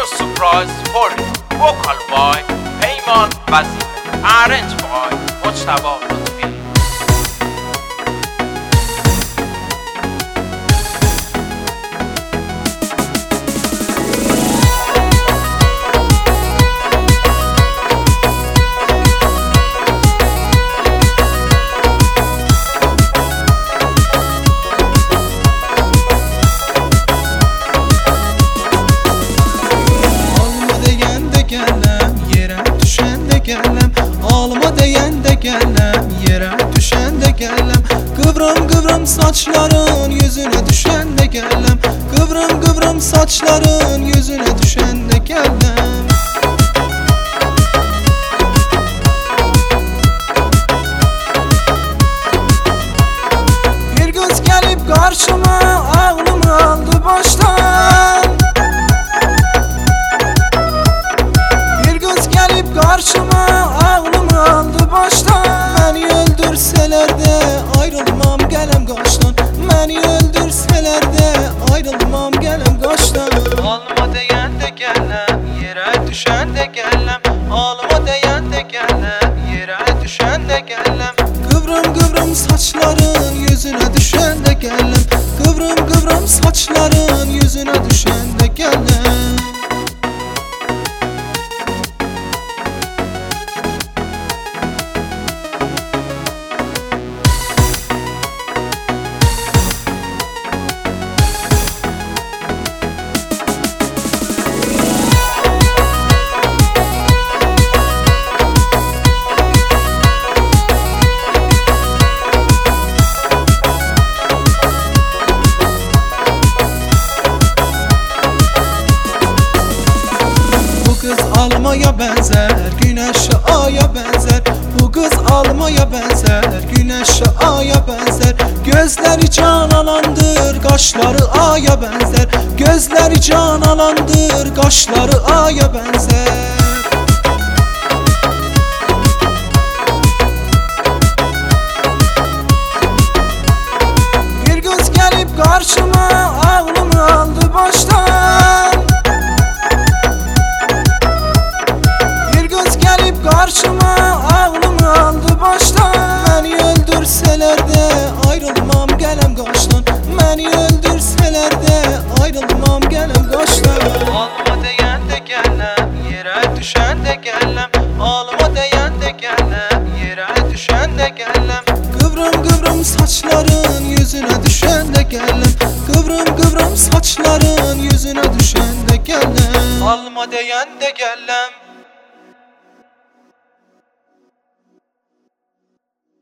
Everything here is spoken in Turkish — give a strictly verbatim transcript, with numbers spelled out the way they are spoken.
surprise for you. Vocal by Peyman Vazir. Arranged by Mojtaba Lutfi. Alma deyende gelem, yere düşende gelem. Kıvrım kıvrım saçların yüzüne düşende gelem. Kıvrım kıvrım saçların yüzüne düşende gelem. Bir göz gelip karşıma ağlımı aldı baştan. Bir göz gelip karşıma ağlımı aldı baştan. Beni öldürseler de ayrılmam gelem kaçtan. Beni öldürseler de ayrılmam gelem kaçtan. Alma deyen de gelem, yere düşen de gelem. Alma deyen de gelem, yere düşen de gelem. Kıvrım kıvrım saçların yüzüne düşen de gelem. Kıvrım kıvrım saçların yüzüne düşen de gelem. Almaya benzer, güneşe aya benzer. Bu kız almaya benzer, güneşe aya benzer. Gözleri canalandır, kaşları aya benzer. Gözleri canalandır, kaşları aya benzer. Bir göz gelip karşıma ağlımı aldı baştan. Karşıma ağlımı aldı baştan. Beni öldürseler de ayrılmam gelem kaçtan. Beni öldürseler de ayrılmam gelem kaçtan. Alma deyen de gelem, yere düşen de gelem. Alma deyen de gelem, yere düşen de gelem. Kıvrım kıvrım saçların yüzüne düşen de gelem. Kıvrım kıvrım saçların yüzüne düşen de gelem. Alma deyen de gelem,